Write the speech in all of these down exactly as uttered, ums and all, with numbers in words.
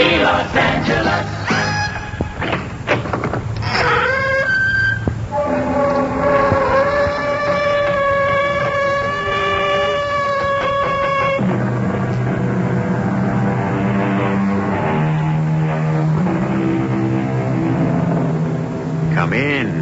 Hey, Los Angeles. Come in.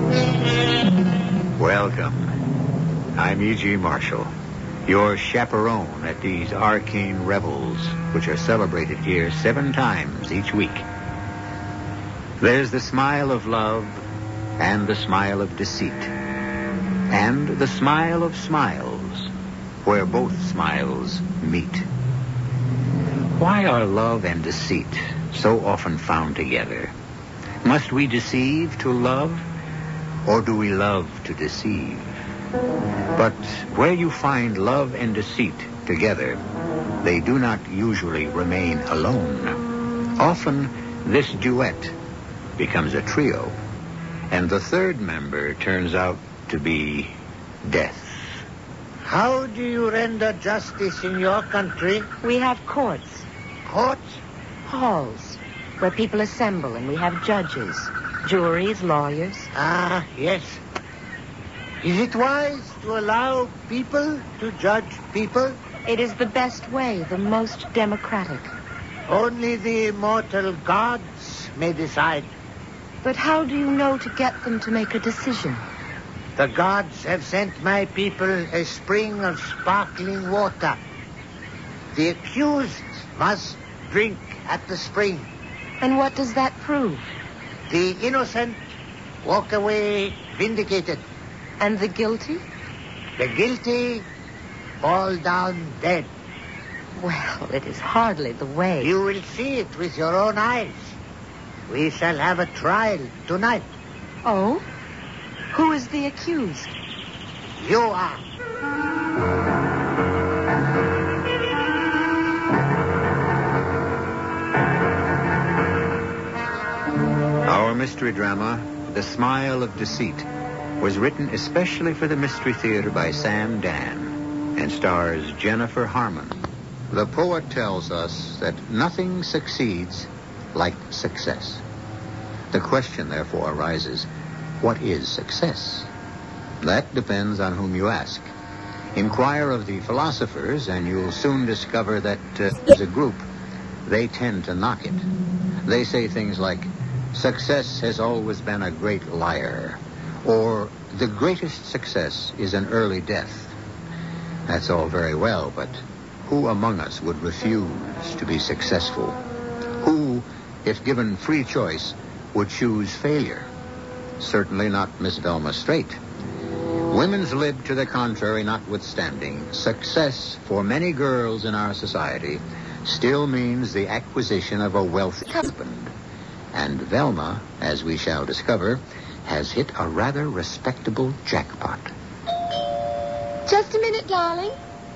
Welcome. I'm E G. Marshall, your chaperone at these arcane revels, which are celebrated here seven times each week. There's the smile of love and the smile of deceit, and the smile of smiles, where both smiles meet. Why are love and deceit so often found together? Must we deceive to love, or do we love to deceive? But where you find love and deceit together, they do not usually remain alone. Often, this duet becomes a trio, and the third member turns out to be death. How do you render justice in your country? We have courts. Courts? Halls, where people assemble, and we have judges, juries, lawyers. Ah, yes. Is it wise to allow people to judge people? It is the best way, the most democratic. Only the immortal gods may decide. But how do you know to get them to make a decision? The gods have sent my people a spring of sparkling water. The accused must drink at the spring. And what does that prove? The innocent walk away vindicated. And the guilty? The guilty fall down dead. Well, it is hardly the way. You will see it with your own eyes. We shall have a trial tonight. Oh? Who is the accused? You are. Our mystery drama, The Smile of Deceit, was written especially for the Mystery Theater by Sam Dan and stars Jennifer Harmon. The poet tells us that nothing succeeds like success. The question, therefore, arises, what is success? That depends on whom you ask. Inquire of the philosophers, and you'll soon discover that, uh, as a group, they tend to knock it. They say things like, success has always been a great liar, or the greatest success is an early death. That's all very well, but who among us would refuse to be successful? Who, if given free choice, would choose failure? Certainly not Miss Velma Strait. Women's lib to the contrary notwithstanding, success for many girls in our society still means the acquisition of a wealthy husband. And Velma, as we shall discover, has hit a rather respectable jackpot. Just a minute, darling.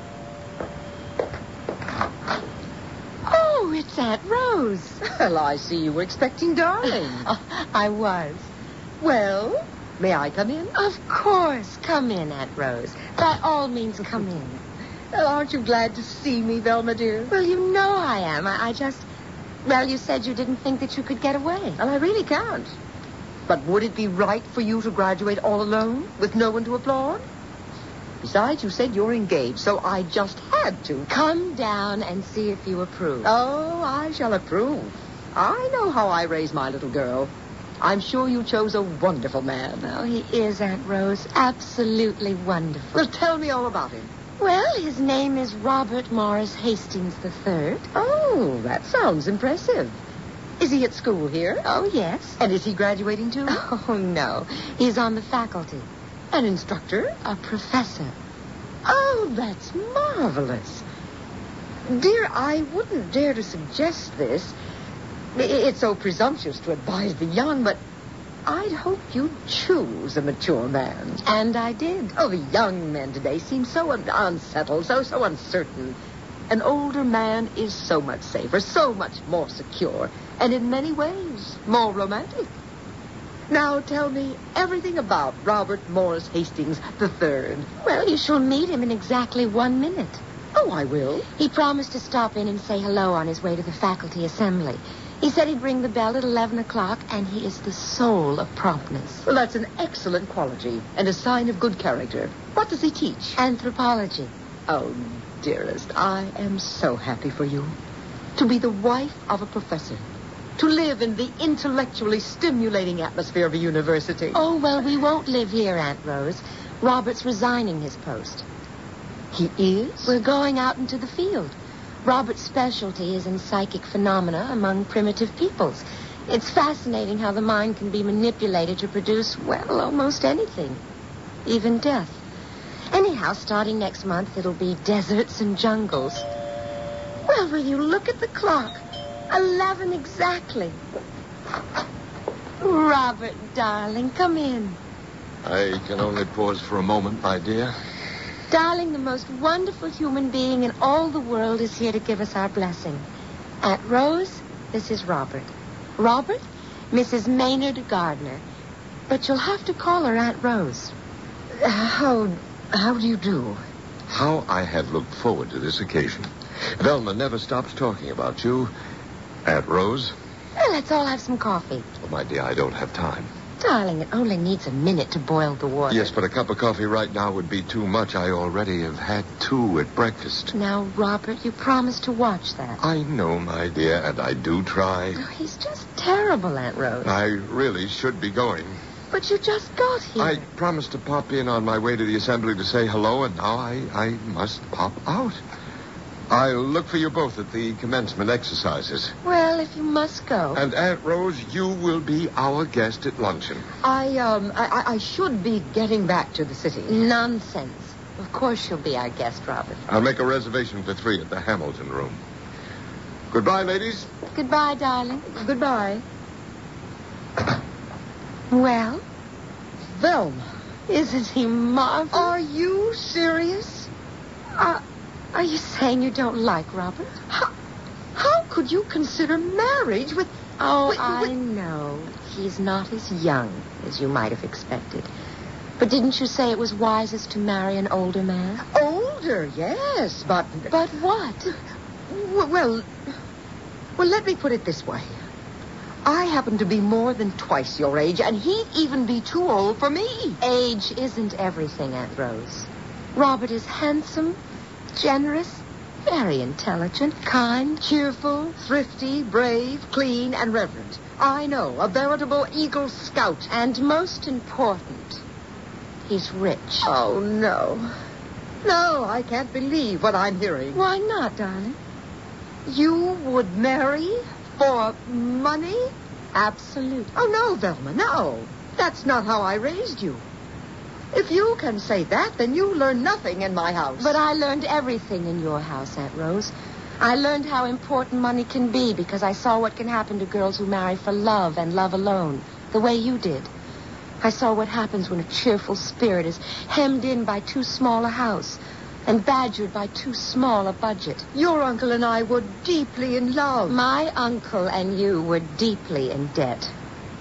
Oh, it's Aunt Rose. Well, I see you were expecting darling. I was. Well, may I come in? Of course. Come in, Aunt Rose. By all means, come in. Well, aren't you glad to see me, Velma, dear? Well, you know I am. I, I just... Well, you said you didn't think that you could get away. Well, I really can't. But would it be right for you to graduate all alone, with no one to applaud? Besides, you said you're engaged, so I just had to. Come down and see if you approve. Oh, I shall approve. I know how I raise my little girl. I'm sure you chose a wonderful man. Oh, he is, Aunt Rose. Absolutely wonderful. Well, tell me all about him. Well, his name is Robert Morris Hastings the Third. Oh, that sounds impressive. Is he at school here? Oh, yes. And is he graduating too? Oh, no. He's on the faculty. An instructor? A professor. Oh, that's marvelous. Dear, I wouldn't dare to suggest this. It's so presumptuous to advise the young, but I'd hope you'd choose a mature man. And I did. Oh, the young men today seem so un- unsettled, so, so uncertain. An older man is so much safer, so much more secure, and in many ways more romantic. Now tell me everything about Robert Morris Hastings the Third. Well, you shall meet him in exactly one minute. Oh, I will. He promised to stop in and say hello on his way to the faculty assembly. He said he'd ring the bell at eleven o'clock, and he is the soul of promptness. Well, that's an excellent quality and a sign of good character. What does he teach? Anthropology. Oh, dearest, I am so happy for you. To be the wife of a professor. To live in the intellectually stimulating atmosphere of a university. Oh, well, we won't live here, Aunt Rose. Robert's resigning his post. He is? We're going out into the field. Robert's specialty is in psychic phenomena among primitive peoples. It's fascinating how the mind can be manipulated to produce, well, almost anything. Even death. Anyhow, starting next month, it'll be deserts and jungles. Well, will you look at the clock? Eleven exactly. Robert, darling, come in. I can only pause for a moment, my dear. Darling, the most wonderful human being in all the world is here to give us our blessing. Aunt Rose, this is Robert. Robert, Missus Maynard Gardner. But you'll have to call her Aunt Rose. How, how do you do? How I have looked forward to this occasion. Velma never stops talking about you. Aunt Rose? Well, let's all have some coffee. Oh, my dear, I don't have time. Darling, it only needs a minute to boil the water. Yes, but a cup of coffee right now would be too much. I already have had two at breakfast. Now, Robert, you promised to watch that. I know, my dear, and I do try. Oh, he's just terrible, Aunt Rose. I really should be going. But you just got here. I promised to pop in on my way to the assembly to say hello, and now I, I must pop out. I'll look for you both at the commencement exercises. Well, if you must go. And, Aunt Rose, you will be our guest at luncheon. I, um, I, I should be getting back to the city. Nonsense. Of course you'll be our guest, Robert. I'll make a reservation for three at the Hamilton Room. Goodbye, ladies. Goodbye, darling. Goodbye. Well? Velma. Isn't he marvelous? Are you serious? Uh, are you saying you don't like Robert? How, how could you consider marriage with... Oh, with, I with... know. He's not as young as you might have expected. But didn't you say it was wisest to marry an older man? Older, yes, but... But what? Well, well, let me put it this way. I happen to be more than twice your age, and he'd even be too old for me. Age isn't everything, Aunt Rose. Robert is handsome, generous, very intelligent, kind, cheerful, thrifty, brave, clean, and reverent. I know, a veritable Eagle Scout. And most important, he's rich. Oh, no. No, I can't believe what I'm hearing. Why not, darling? You would marry for money? Absolutely. Oh, no, Velma, no. That's not how I raised you. If you can say that, then you learn nothing in my house. But I learned everything in your house, Aunt Rose. I learned how important money can be because I saw what can happen to girls who marry for love and love alone, the way you did. I saw what happens when a cheerful spirit is hemmed in by too small a house and badgered by too small a budget. Your uncle and I were deeply in love. My uncle and you were deeply in debt.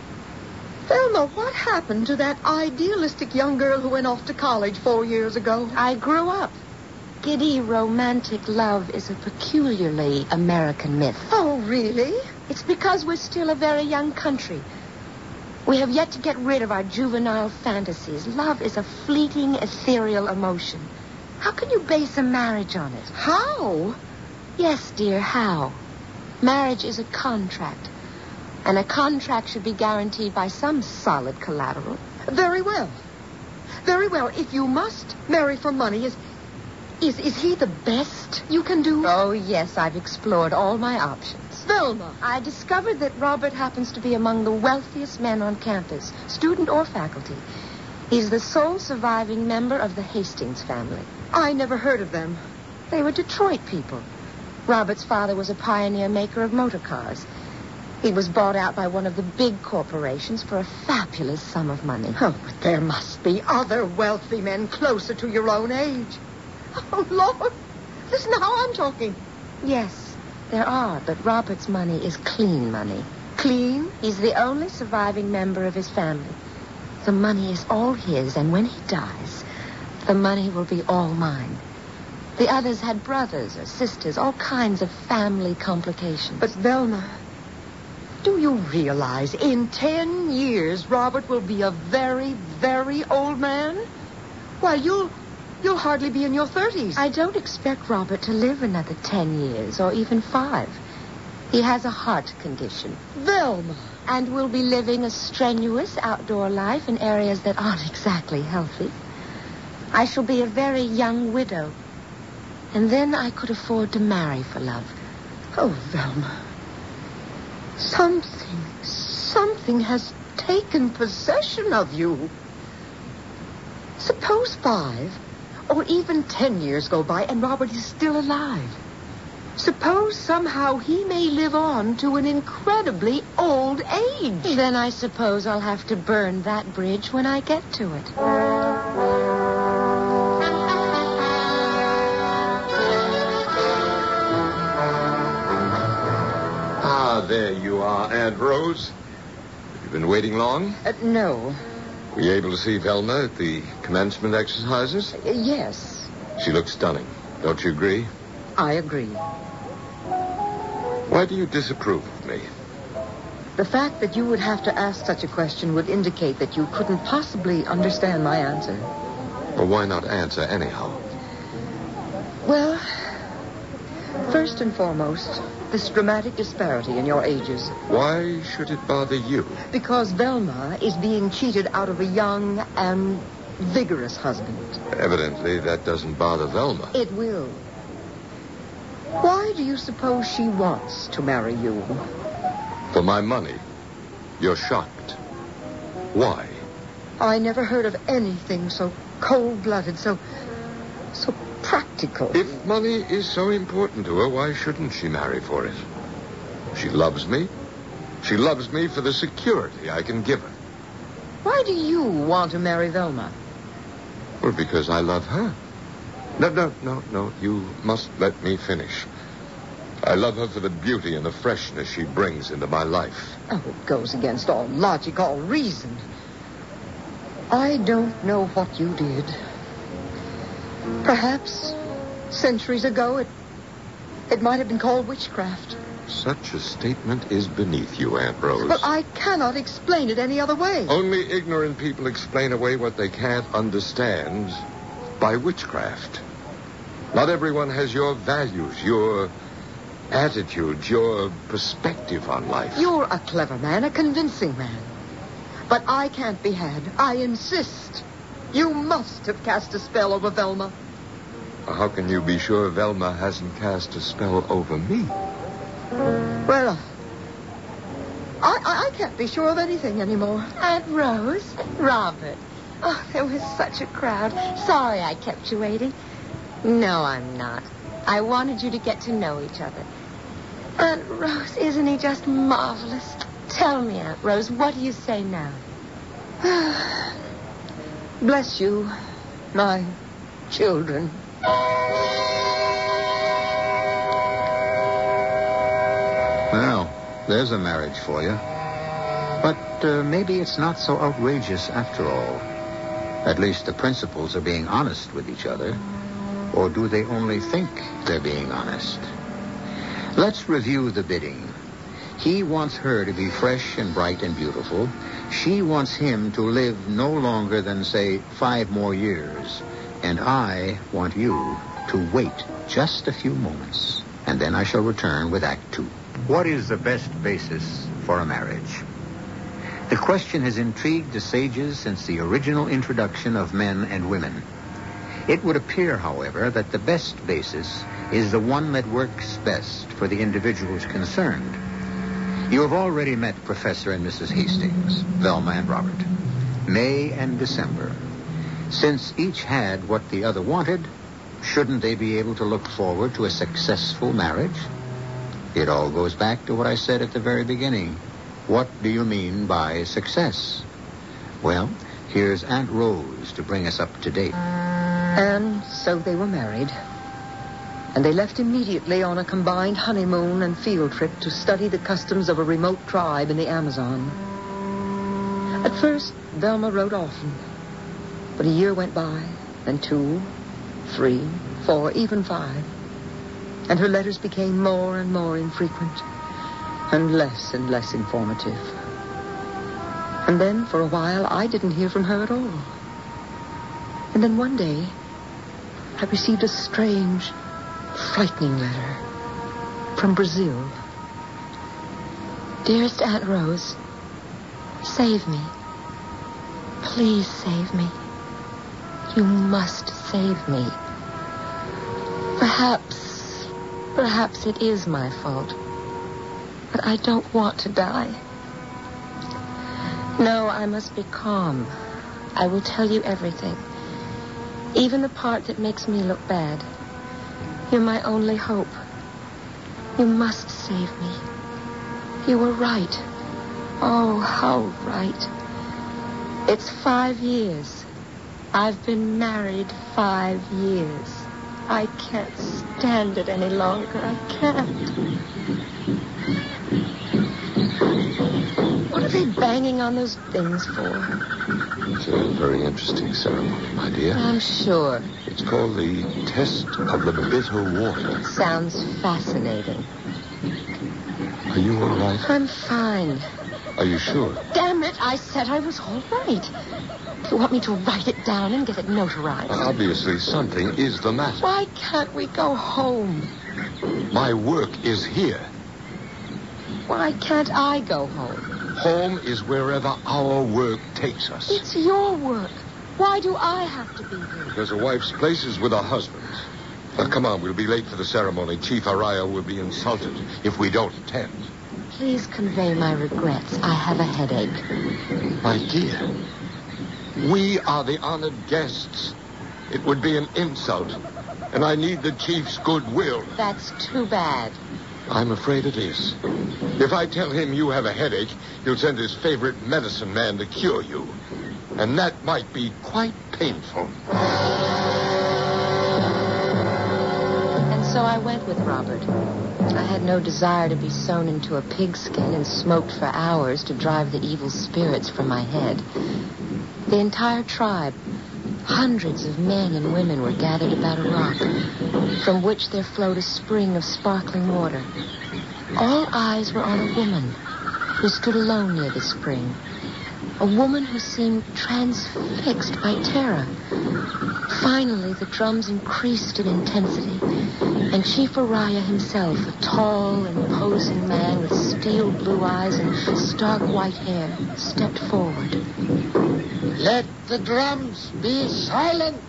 Velma, what happened to that idealistic young girl who went off to college four years ago? I grew up. Giddy, romantic love is a peculiarly American myth. Oh, really? It's because we're still a very young country. We have yet to get rid of our juvenile fantasies. Love is a fleeting, ethereal emotion. How can you base a marriage on it? How? Yes, dear, how? Marriage is a contract. And a contract should be guaranteed by some solid collateral. Very well. Very well. If you must marry for money, is, is, is he the best you can do? Oh, yes, I've explored all my options. Velma. I discovered that Robert happens to be among the wealthiest men on campus, student or faculty. He's the sole surviving member of the Hastings family. I never heard of them. They were Detroit people. Robert's father was a pioneer maker of motor cars. He was bought out by one of the big corporations for a fabulous sum of money. Oh, but there must be other wealthy men closer to your own age. Oh, Lord. Listen how I'm talking. Yes, there are, but Robert's money is clean money. Clean? He's the only surviving member of his family. The money is all his, and when he dies, the money will be all mine. The others had brothers or sisters, all kinds of family complications. But, Velma, do you realize in ten years Robert will be a very, very old man? Why, you'll you'll hardly be in your thirties. I don't expect Robert to live another ten years or even five. He has a heart condition. Velma. And will be living a strenuous outdoor life in areas that aren't exactly healthy. I shall be a very young widow. And then I could afford to marry for love. Oh, Velma. Something, something has taken possession of you. Suppose five or even ten years go by and Robert is still alive. Suppose somehow he may live on to an incredibly old age. Then I suppose I'll have to burn that bridge when I get to it. Ah, there you are, Aunt Rose. Have you been waiting long? Uh, no. Were you able to see Velma at the commencement exercises? Uh, yes. She looks stunning. Don't you agree? I agree. Why do you disapprove of me? The fact that you would have to ask such a question would indicate that you couldn't possibly understand my answer. Well, why not answer anyhow? Well, first and foremost, this dramatic disparity in your ages. Why should it bother you? Because Velma is being cheated out of a young and vigorous husband. Evidently, that doesn't bother Velma. It will. Why do you suppose she wants to marry you? For my money. You're shocked. Why? I never heard of anything so cold-blooded, so... so practical. If money is so important to her, why shouldn't she marry for it? She loves me. She loves me for the security I can give her. Why do you want to marry Velma? Well, because I love her. No, no, no, no. You must let me finish. I love her for the beauty and the freshness she brings into my life. Oh, it goes against all logic, all reason. I don't know what you did. Perhaps centuries ago it it might have been called witchcraft. Such a statement is beneath you, Aunt Rose. But I cannot explain it any other way. Only ignorant people explain away what they can't understand by witchcraft. Not everyone has your values, your attitudes, your perspective on life. You're a clever man, a convincing man. But I can't be had. I insist. You must have cast a spell over Velma. How can you be sure Velma hasn't cast a spell over me? Well, I, I, I can't be sure of anything anymore. Aunt Rose, Robert. Oh, there was such a crowd. Sorry I kept you waiting. No, I'm not. I wanted you to get to know each other. Aunt Rose, isn't he just marvelous? Tell me, Aunt Rose, what do you say now? Bless you, my children. Well, there's a marriage for you. But uh, maybe it's not so outrageous after all. At least the principals are being honest with each other. Or do they only think they're being honest? Let's review the bidding. He wants her to be fresh and bright and beautiful. She wants him to live no longer than, say, five more years. And I want you to wait just a few moments. And then I shall return with Act Two. What is the best basis for a marriage? The question has intrigued the sages since the original introduction of men and women. It would appear, however, that the best basis is the one that works best for the individuals concerned. You have already met Professor and Missus Hastings, Velma and Robert, May and December. Since each had what the other wanted, shouldn't they be able to look forward to a successful marriage? It all goes back to what I said at the very beginning. What do you mean by success? Well, here's Aunt Rose to bring us up to date. And so they were married. And they left immediately on a combined honeymoon and field trip to study the customs of a remote tribe in the Amazon. At first, Velma wrote often. But a year went by, then two, three, four, even five. And her letters became more and more infrequent and less and less informative. And then, for a while, I didn't hear from her at all. And then one day, I received a strange, frightening letter from Brazil. Dearest Aunt Rose, save me. Please save me. You must save me. Perhaps, perhaps it is my fault. But I don't want to die. No, I must be calm. I will tell you everything. Even the part that makes me look bad. You're my only hope. You must save me. You were right. Oh, how right. It's five years. I've been married five years. I can't stand it any longer. I can't. What are they banging on those things for? It's a very interesting ceremony, my dear. I'm sure. It's called the Test of the Bitter Water. Sounds fascinating. Are you all right? I'm fine. Are you sure? Damn it, I said I was all right. You want me to write it down and get it notarized? Obviously, something is the matter. Why can't we go home? My work is here. Why can't I go home? Home is wherever our work takes us. It's your work. Why do I have to be here? Because a wife's place is with her husband. Now, come on, we'll be late for the ceremony. Chief Araya will be insulted if we don't attend. Please convey my regrets. I have a headache. My dear, we are the honored guests. It would be an insult, and I need the chief's goodwill. That's too bad. I'm afraid it is. If I tell him you have a headache, he'll send his favorite medicine man to cure you. And that might be quite painful. And so I went with Robert. I had no desire to be sewn into a pigskin and smoked for hours to drive the evil spirits from my head. The entire tribe, hundreds of men and women, were gathered about a rock, from which there flowed a spring of sparkling water. All eyes were on a woman who stood alone near the spring. A woman who seemed transfixed by terror. Finally, the drums increased in intensity, and Chief Araya himself, a tall, imposing man with steel blue eyes and stark white hair, stepped forward. Let the drums be silent.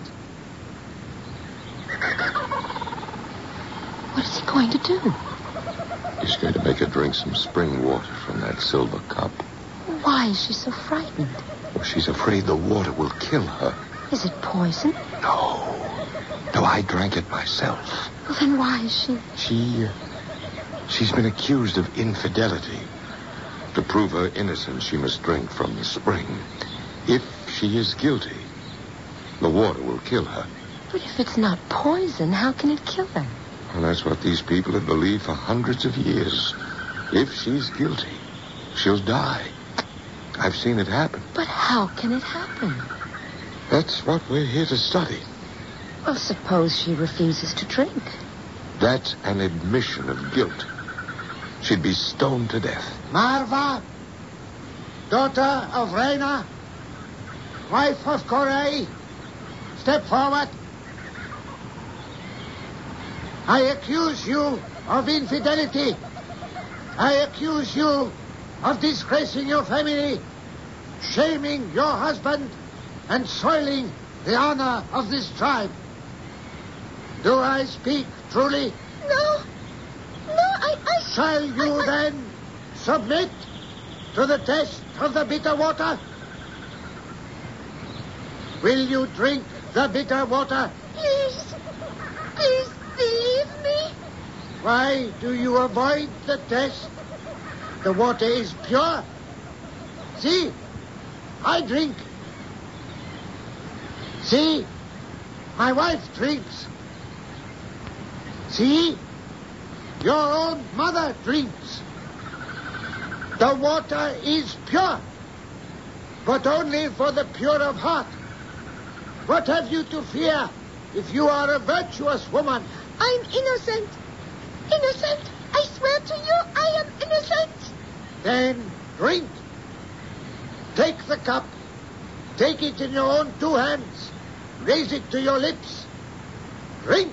What is he going to do? He's going to make her drink some spring water from that silver cup. Why is she so frightened? Well, she's afraid the water will kill her. Is it poison? No. No, I drank it myself. Well, then why is she... She... Uh, she's been accused of infidelity. To prove her innocence, she must drink from the spring. If she is guilty, the water will kill her. But if it's not poison, how can it kill her? And that's what these people have believed for hundreds of years. If she's guilty, she'll die. I've seen it happen. But how can it happen? That's what we're here to study. Well, suppose she refuses to drink. That's an admission of guilt. She'd be stoned to death. Marva, daughter of Reina, wife of Corey, step forward. I accuse you of infidelity. I accuse you of disgracing your family, shaming your husband, and soiling the honor of this tribe. Do I speak truly? No. No, I... I Shall you I, I... then submit to the test of the bitter water? Will you drink the bitter water? Please. Please believe me. Why do you avoid the test? The water is pure. See, I drink. See, my wife drinks. See, your own mother drinks. The water is pure, but only for the pure of heart. What have you to fear if you are a virtuous woman. I'm innocent. Innocent. I swear to you, I am innocent. Then drink. Take the cup. Take it in your own two hands. Raise it to your lips. Drink.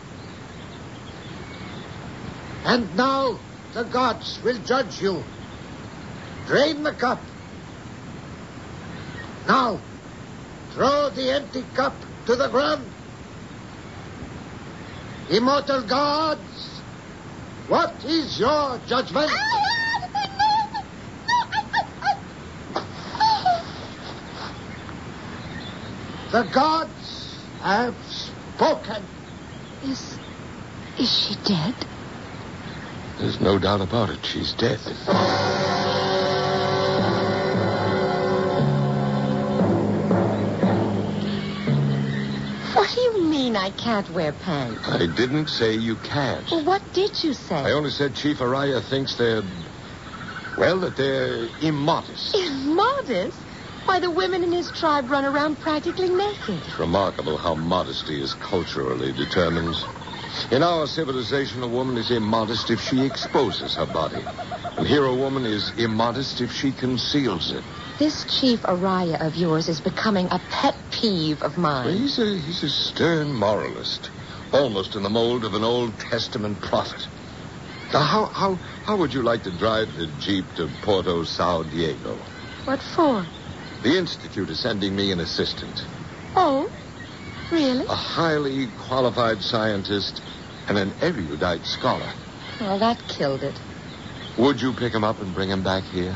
And now the gods will judge you. Drain the cup. Now, throw the empty cup to the ground. Immortal gods, what is your judgment? The gods have spoken. Is, is she dead? There's no doubt about it. She's dead. What do you mean I can't wear pants? I didn't say you can't. Well, what did you say? I only said Chief Araya thinks they're, well, that they're immodest. Immodest? Why, the women in his tribe run around practically naked. It's remarkable how modesty is culturally determined. In our civilization, a woman is immodest if she exposes her body. And here a woman is immodest if she conceals it. This Chief Araya of yours is becoming a pet peeve of mine. Well, he's a, he's a stern moralist, almost in the mold of an Old Testament prophet. Now, how, how, how would you like to drive the Jeep to Porto Sao Diego? What for? The Institute is sending me an assistant. Oh, really? A highly qualified scientist and an erudite scholar. Well, that killed it. Would you pick him up and bring him back here?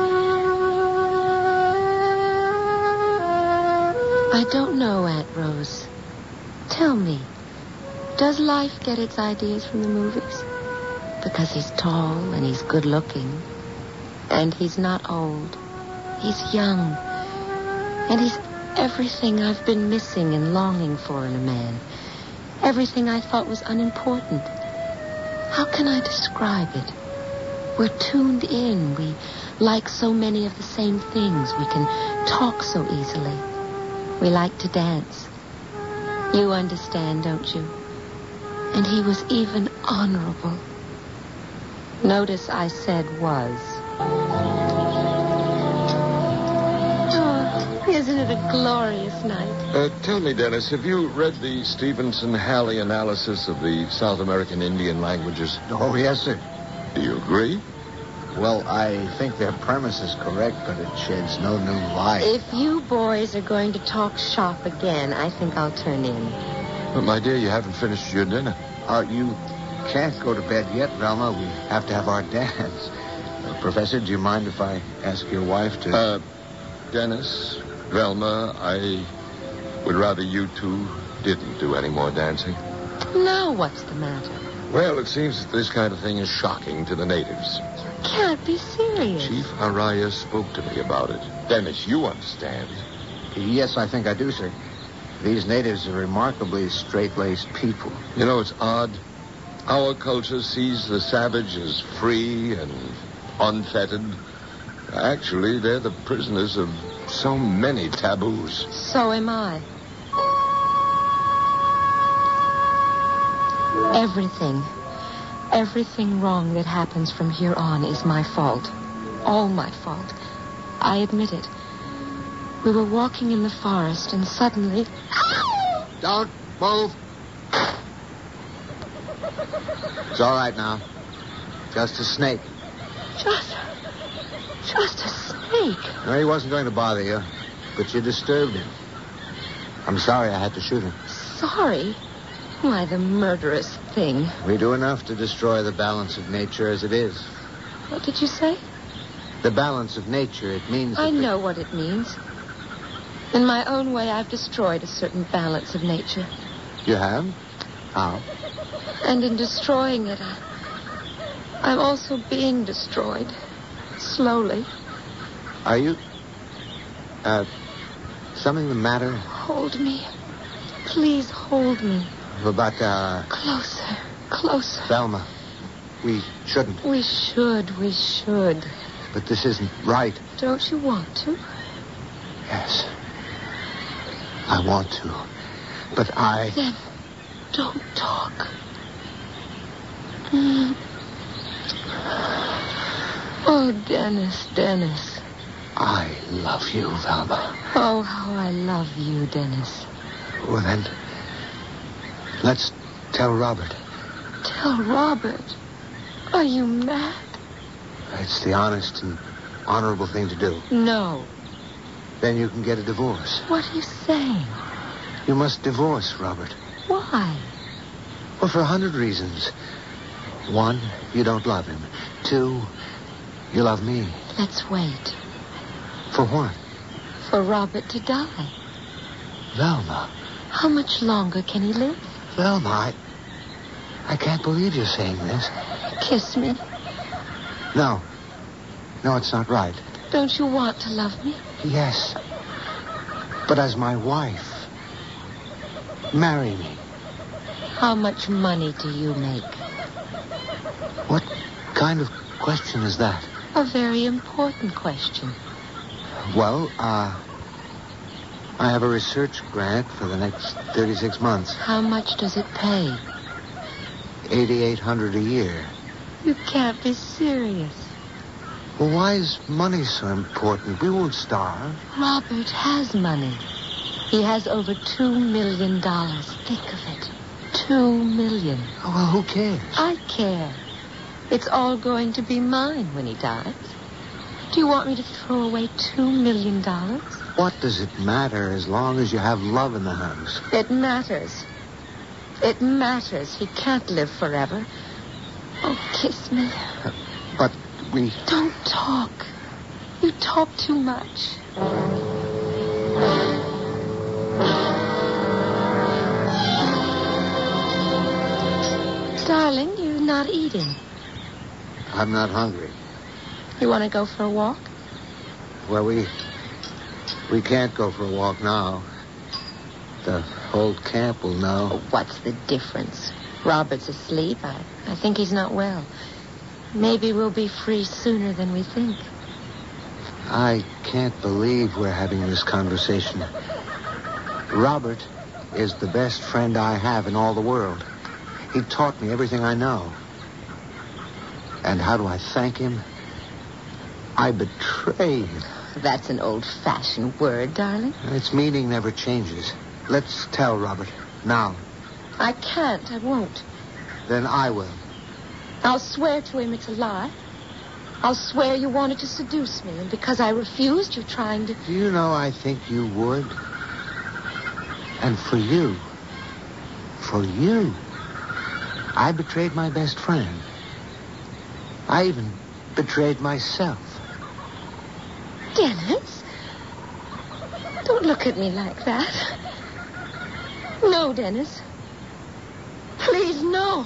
I don't know, Aunt Rose. Tell me, does life get its ideas from the movies? Because he's tall and he's good looking. And he's not old. He's young. And he's everything I've been missing and longing for in a man. Everything I thought was unimportant. How can I describe it? We're tuned in. We like so many of the same things. We can talk so easily. We like to dance. You understand, don't you? And he was even honorable. Notice I said was. Oh, isn't it a glorious night? Uh, tell me, Dennis, have you read the Stevenson-Halley analysis of the South American Indian languages? Oh, yes, sir. Do you agree? Well, I think their premise is correct, but it sheds no new light. If you boys are going to talk shop again, I think I'll turn in. But, my dear, you haven't finished your dinner. Uh, you can't go to bed yet, Velma. We have to have our dance. Uh, Professor, do you mind if I ask your wife to... Uh, Dennis, Velma, I would rather you two didn't do any more dancing. Now what's the matter? Well, it seems that this kind of thing is shocking to the natives. Can't be serious. Chief Araya spoke to me about it. Dennis, you understand. Yes, I think I do, sir. These natives are remarkably straight-laced people. You know, it's odd. Our culture sees the savage as free and unfettered. Actually, they're the prisoners of so many taboos. So am I. Everything, everything wrong that happens from here on is my fault. All my fault. I admit it. We were walking in the forest and suddenly... Don't move. It's all right now. Just a snake. Just... just a snake. No, he wasn't going to bother you, but you disturbed him. I'm sorry I had to shoot him. Sorry? Why, the murderous thing. We do enough to destroy the balance of nature as it is. What did you say? The balance of nature, it means... I that know what it means. In my own way, I've destroyed a certain balance of nature. You have? How? And in destroying it, I, I'm also being destroyed. Slowly. Are you... Uh, something the matter? Hold me. Please hold me. About, uh... Closer. Closer. Velma, we shouldn't. We should. We should. But this isn't right. Don't you want to? Yes. I want to. But I... Then don't talk. Mm. Oh, Dennis, Dennis. I love you, Velma. Oh, how I love you, Dennis. Well, then, let's tell Robert. Tell Robert? Are you mad? It's the honest and honorable thing to do. No. Then you can get a divorce. What are you saying? You must divorce Robert. Why? Well, for a hundred reasons. One, you don't love him. Two, you love me. Let's wait. For what? For Robert to die. Velma. How much longer can he live? Velma, I... I can't believe you're saying this. Kiss me. No. No, it's not right. Don't you want to love me? Yes. But as my wife. Marry me. How much money do you make? What kind of question is that? A very important question. Well, uh... I have a research grant for the next thirty-six months. How much does it pay? eighty-eight hundred dollars a year. You can't be serious. Well, why is money so important? We won't starve. Robert has money. He has over two million dollars. Think of it. Two million. Oh, well, who cares? I care. It's all going to be mine when he dies. Do you want me to throw away two million dollars? What does it matter as long as you have love in the house? It matters. It matters. He can't live forever. Oh, kiss me. Uh, but we... Don't talk. You talk too much. Darling, you're not eating. I'm not hungry. You want to go for a walk? Well, we... We can't go for a walk now. The whole camp will know. Oh, what's the difference? Robert's asleep. I, I think he's not well. Maybe we'll be free sooner than we think. I can't believe we're having this conversation. Robert is the best friend I have in all the world. He taught me everything I know. And how do I thank him? I betrayed him. That's an old-fashioned word, darling. Its meaning never changes. Let's tell Robert now. I can't. I won't. Then I will. I'll swear to him it's a lie. I'll swear you wanted to seduce me, and because I refused, you're trying to... Do you know, I think you would. And for you, for you, I betrayed my best friend. I even betrayed myself. Dennis, don't look at me like that. No, Dennis. Please, no.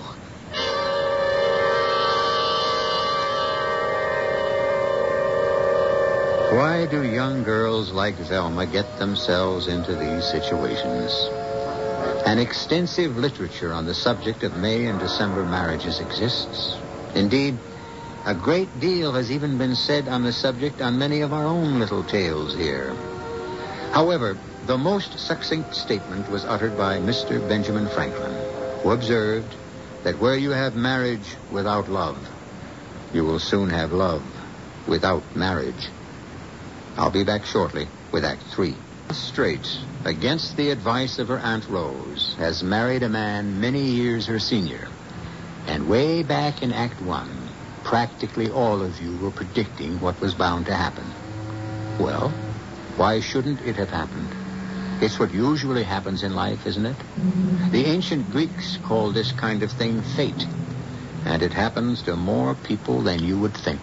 Why do young girls like Velma get themselves into these situations? An extensive literature on the subject of May and December marriages exists. Indeed, a great deal has even been said on the subject on many of our own little tales here. However, the most succinct statement was uttered by Mister Benjamin Franklin, who observed that where you have marriage without love, you will soon have love without marriage. I'll be back shortly with Act Three. Straight, against the advice of her Aunt Rose, has married a man many years her senior. And way back in Act One, practically all of you were predicting what was bound to happen. Well, why shouldn't it have happened? It's what usually happens in life, isn't it? The ancient Greeks called this kind of thing fate. And it happens to more people than you would think.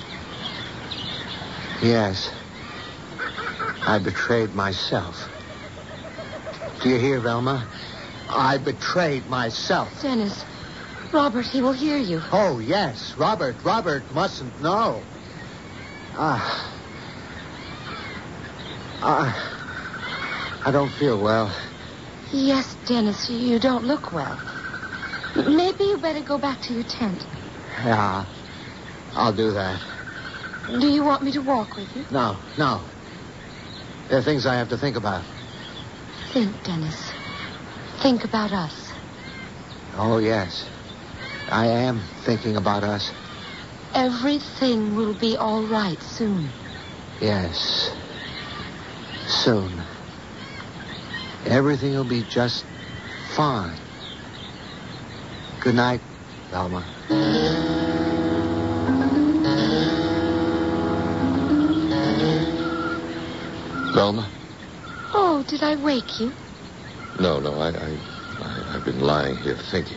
Yes. I betrayed myself. Do you hear, Velma? I betrayed myself. Dennis, Robert, he will hear you. Oh, yes. Robert, Robert mustn't know. Ah. Ah. I don't feel well. Yes, Dennis, you don't look well. Maybe you better go back to your tent. Yeah, I'll do that. Do you want me to walk with you? No, no. There are things I have to think about. Think, Dennis. think about us? Oh, yes. I am thinking about us. Everything will be all right soon. Yes. Soon. Everything will be just fine. Good night, Velma. Velma? Oh, did I wake you? No, no, I, I, I, I've been lying here thinking.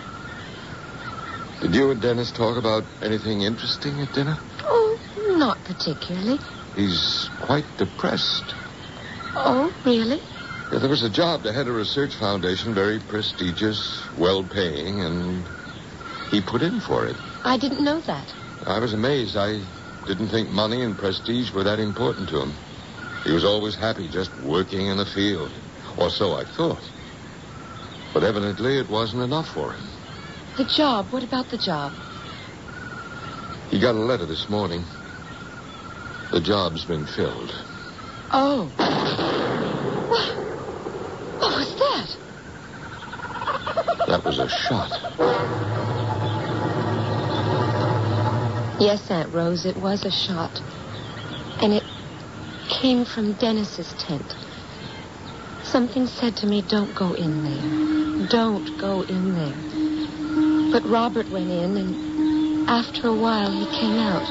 Did you and Dennis talk about anything interesting at dinner? Oh, not particularly. He's quite depressed. Oh, really? Yeah, there was a job to head a research foundation, very prestigious, well-paying, and he put in for it. I didn't know that. I was amazed. I didn't think money and prestige were that important to him. He was always happy just working in the field. Or so I thought. But evidently it wasn't enough for him. The job? What about the job? He got a letter this morning. The job's been filled. Oh. What? What was that? That was a shot. Yes, Aunt Rose, it was a shot. And it came from Dennis's tent. Something said to me, don't go in there. Don't go in there. But Robert went in, and after a while he came out.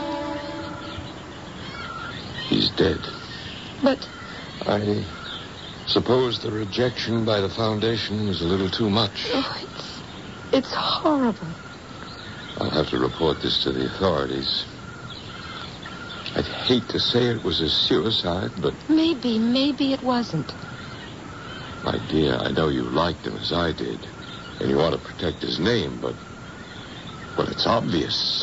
He's dead. But... I suppose the rejection by the foundation was a little too much. Oh, it's... it's horrible. I'll have to report this to the authorities. I'd hate to say it was a suicide, but... Maybe, maybe it wasn't. My dear, I know you liked him as I did, and you want to protect his name, but... Well, it's obvious.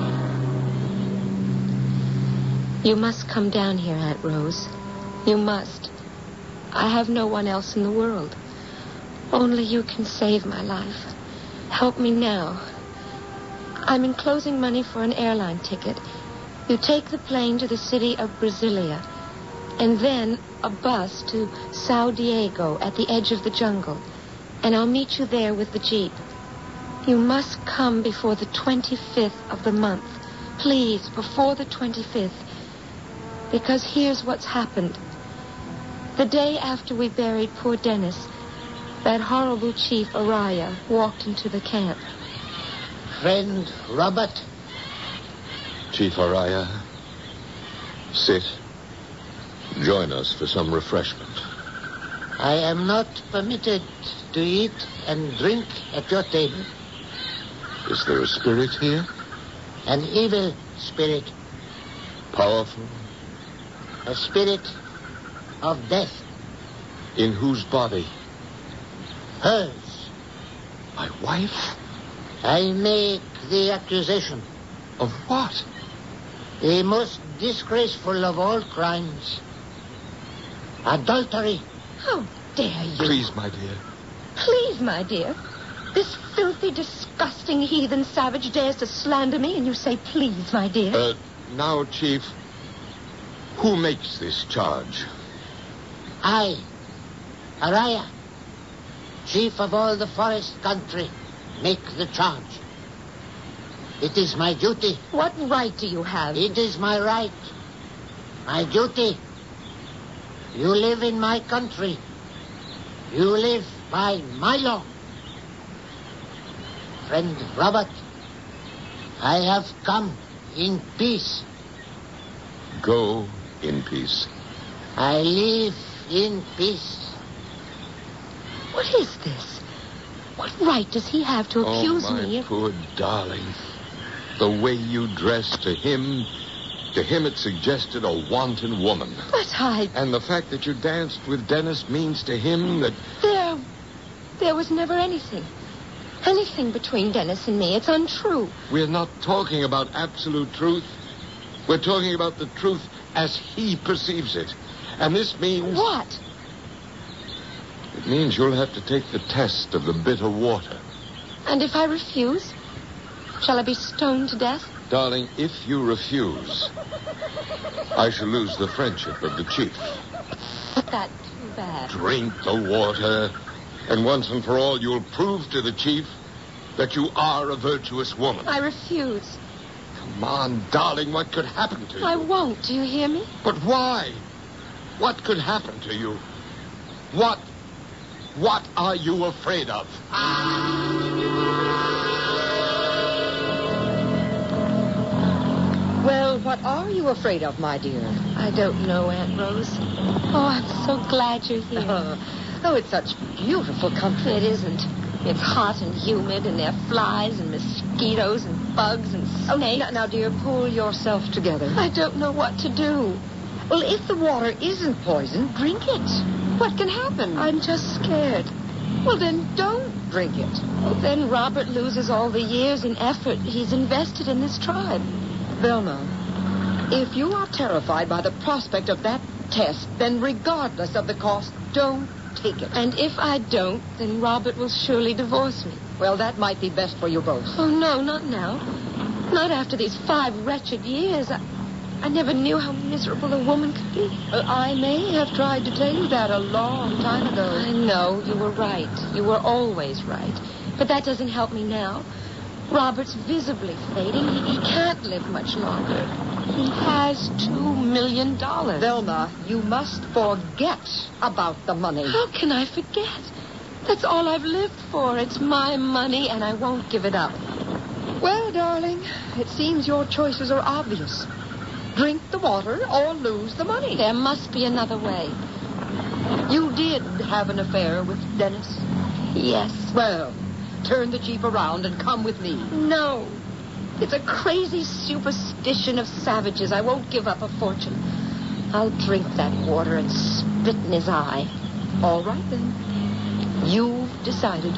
You must come down here, Aunt Rose. You must. I have no one else in the world. Only you can save my life. Help me now. I'm enclosing money for an airline ticket. You take the plane to the city of Brasilia, and then a bus to Sao Diego at the edge of the jungle. And I'll meet you there with the jeep. You must come before the twenty-fifth of the month. Please, before the twenty-fifth. Because here's what's happened. The day after we buried poor Dennis, that horrible Chief Araya walked into the camp. Friend Robert. Chief Araya, sit. Join us for some refreshment. I am not permitted to eat and drink at your table. Is there a spirit here? An evil spirit. Powerful? A spirit of death. In whose body? Hers. My wife? I make the accusation. Of what? The most disgraceful of all crimes. Adultery. How dare you? Please, my dear. Please, my dear. This filthy, disgusting, heathen savage dares to slander me, and you say, please, my dear. Uh, now, Chief, who makes this charge? I, Araya, chief of all the forest country, make the charge. It is my duty. What right do you have? It is my right. My duty. You live in my country. You live by my law. Friend Robert, I have come in peace. Go in peace. I live in peace. What is this? What right does he have to accuse oh, my me of... poor darling. The way you dress to him, to him it suggested a wanton woman. But I... And the fact that you danced with Dennis means to him that... There... There was never anything. Anything between Dennis and me. It's untrue. We're not talking about absolute truth. We're talking about the truth as he perceives it. And this means... What? It means you'll have to take the test of the bitter water. And if I refuse? Shall I be stoned to death? Darling, if you refuse, I shall lose the friendship of the chief. That's too bad. Drink the water. And once and for all, you'll prove to the chief that you are a virtuous woman. I refuse. Come on, darling, what could happen to you? I won't, do you hear me? But why? What could happen to you? What? What are you afraid of? Well, what are you afraid of, my dear? I don't know, Aunt Rose. Oh, I'm so glad you're here. Uh, oh, it's such beautiful country. It isn't. It's hot and humid, and there are flies and mosquitoes and bugs and snakes. Oh, now, now, dear, pull yourself together. I don't know what to do. Well, if the water isn't poisoned, drink it. What can happen? I'm just scared. Well, then don't drink it. Well, then Robert loses all the years and effort he's invested in this tribe. Velma, if you are terrified by the prospect of that test, then regardless of the cost, don't take it. And if I don't, then Robert will surely divorce me. Well, that might be best for you both. Oh, no, not now. Not after these five wretched years. I, I never knew how miserable a woman could be. Well, I may have tried to tell you that a long time ago. I know. You were right. You were always right. But that doesn't help me now. Robert's visibly fading. He, he can't live much longer. He has two million dollars. Velma, you must forget about the money. How can I forget? That's all I've lived for. It's my money, and I won't give it up. Well, darling, it seems your choices are obvious. Drink the water or lose the money. There must be another way. You did have an affair with Dennis? Yes. Well, turn the jeep around and come with me. No. It's a crazy superstition of savages. I won't give up a fortune. I'll drink that water and spit in his eye. All right, then. You've decided.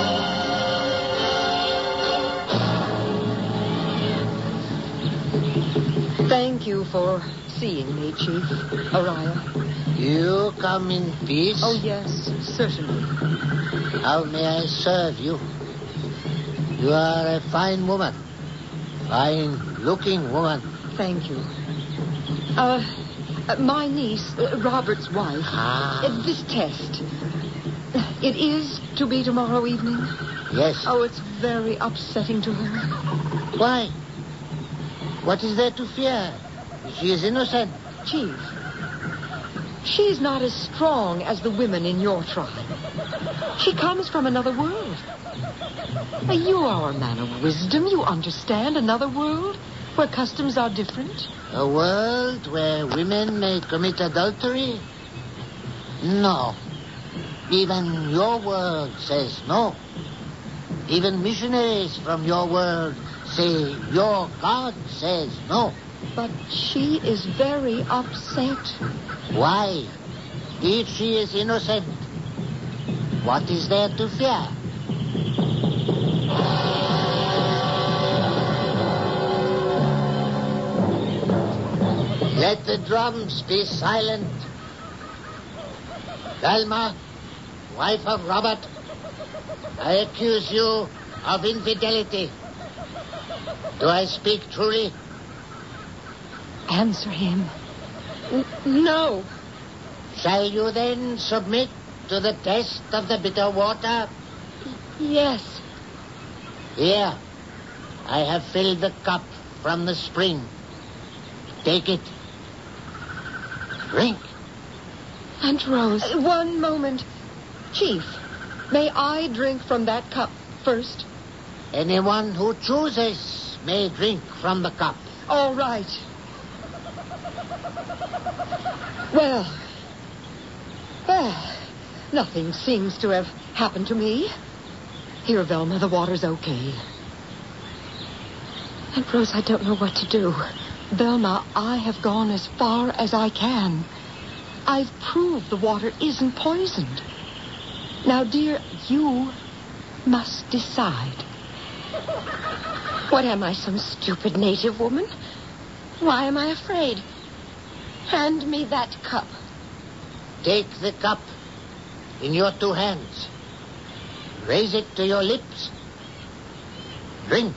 Thank you for seeing me, Chief. Araya. You come in peace? Oh, yes, certainly. How may I serve you? You are a fine woman. Fine-looking woman. Thank you. Uh, uh, my niece, uh, Robert's wife. Ah. Uh, this test. It is to be tomorrow evening? Yes. Oh, it's very upsetting to her. Why? What is there to fear? She is innocent. Chief, she's not as strong as the women in your tribe. She comes from another world. Uh, You are a man of wisdom. You understand another world where customs are different. A world where women may commit adultery? No. Even your world says no. Even missionaries from your world say your God says no. But she is very upset. Why? If she is innocent, what is there to fear? Let the drums be silent. Velma, wife of Robert, I accuse you of infidelity. Do I speak truly? Answer him. N- no. Shall you then submit to the test of the bitter water? Yes. Here, I have filled the cup from the spring. Take it. Drink. Aunt Rose. Uh, one moment. Chief, may I drink from that cup first? Anyone who chooses may drink from the cup. All right. Well, well, nothing seems to have happened to me. Here, Velma, the water's okay. Aunt Rose, I don't know what to do. Velma, I have gone as far as I can. I've proved the water isn't poisoned. Now, dear, you must decide. What am I, some stupid native woman? Why am I afraid? Hand me that cup. Take the cup in your two hands. Raise it to your lips. Drink.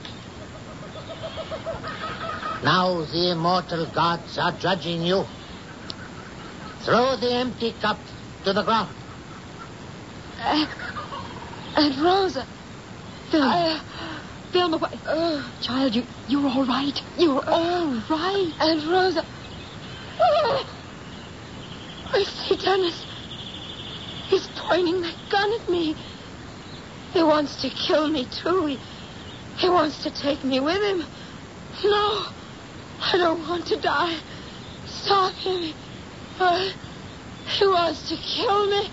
Now the immortal gods are judging you. Throw the empty cup to the ground. Uh, Aunt Rosa. Thelma. I, Thelma, what? uh, Child, you, you're all right. You're all right. Aunt Rosa. Oh, I see Dennis. He's pointing that gun at me. He wants to kill me, too. He, he wants to take me with him. No, I don't want to die. Stop him. Uh, he wants to kill me.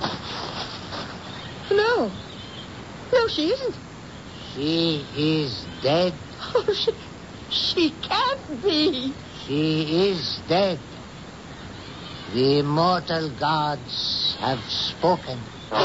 No. No, she isn't. She is dead. Oh, she, she can't be. She is dead. The immortal gods have spoken.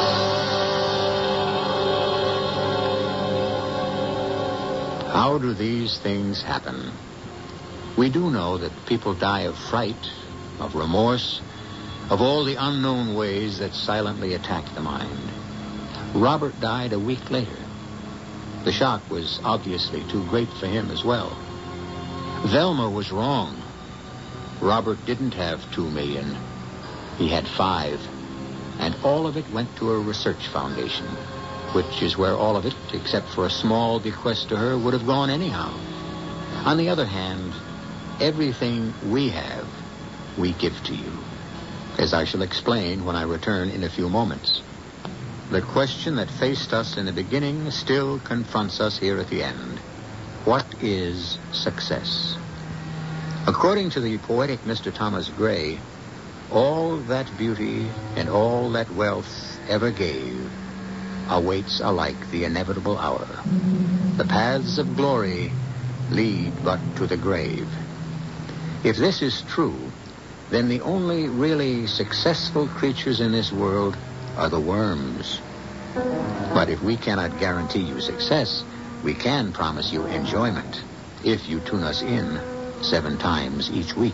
How do these things happen? We do know that people die of fright, of remorse, of all the unknown ways that silently attack the mind. Robert died a week later. The shock was obviously too great for him as well. Velma was wrong. Robert didn't have two million. He had five. And all of it went to a research foundation, which is where all of it, except for a small bequest to her, would have gone anyhow. On the other hand, everything we have, we give to you, as I shall explain when I return in a few moments. The question that faced us in the beginning still confronts us here at the end. What is success? According to the poetic Mister Thomas Gray, all that beauty and all that wealth ever gave awaits alike the inevitable hour. The paths of glory lead but to the grave. If this is true, then the only really successful creatures in this world are the worms. But if we cannot guarantee you success, we can promise you enjoyment if you tune us in seven times each week.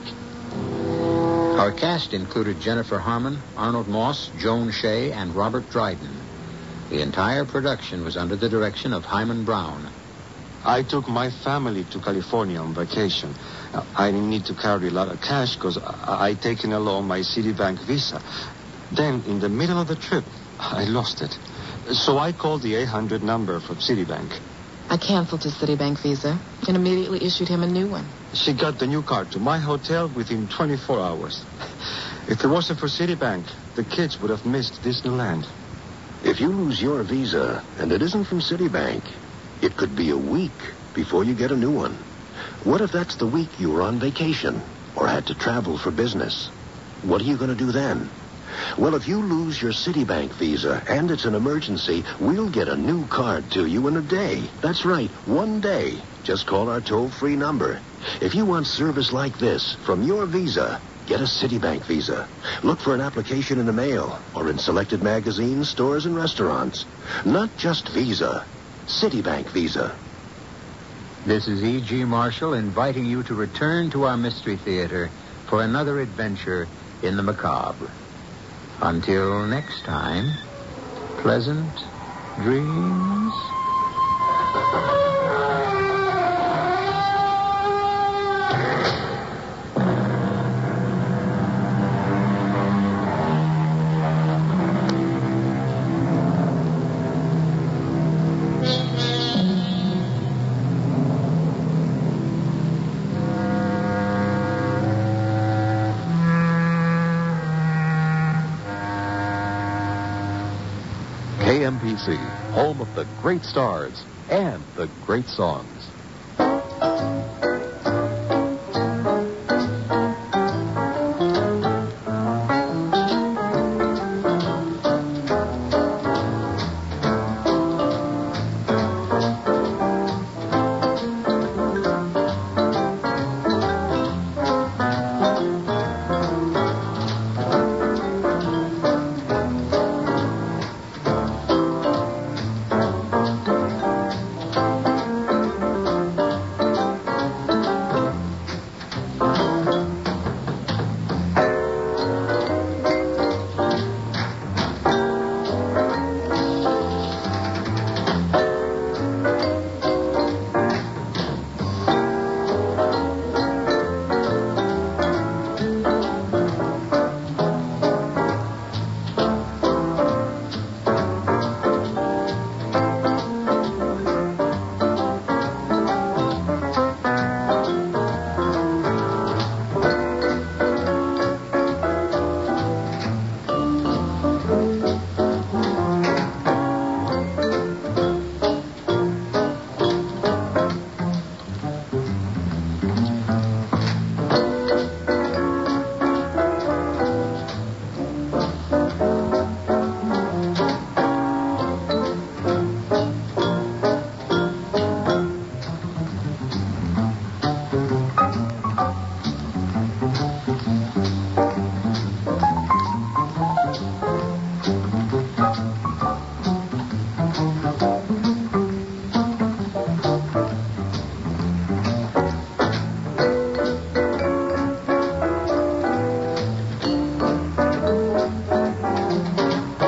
Our cast included Jennifer Harmon, Arnold Moss, Joan Shea, and Robert Dryden. The entire production was under the direction of Hyman Brown. I took my family to California on vacation. I didn't need to carry a lot of cash because I, I taken along my Citibank Visa. Then, in the middle of the trip, I lost it. So I called the eight hundred number from Citibank. I canceled his Citibank Visa and immediately issued him a new one. She got the new card to my hotel within twenty-four hours. If it wasn't for Citibank, the kids would have missed Disneyland. If you lose your visa and it isn't from Citibank, it could be a week before you get a new one. What if that's the week you were on vacation or had to travel for business? What are you going to do then? Well, if you lose your Citibank Visa and it's an emergency, we'll get a new card to you in a day. That's right, one day. Just call our toll-free number. If you want service like this from your Visa, get a Citibank Visa. Look for an application in the mail or in selected magazines, stores, and restaurants. Not just Visa. Citibank Visa. This is E G. Marshall inviting you to return to our Mystery Theater for another adventure in the macabre. Until next time, pleasant dreams. K M P C, home of the great stars and the great songs.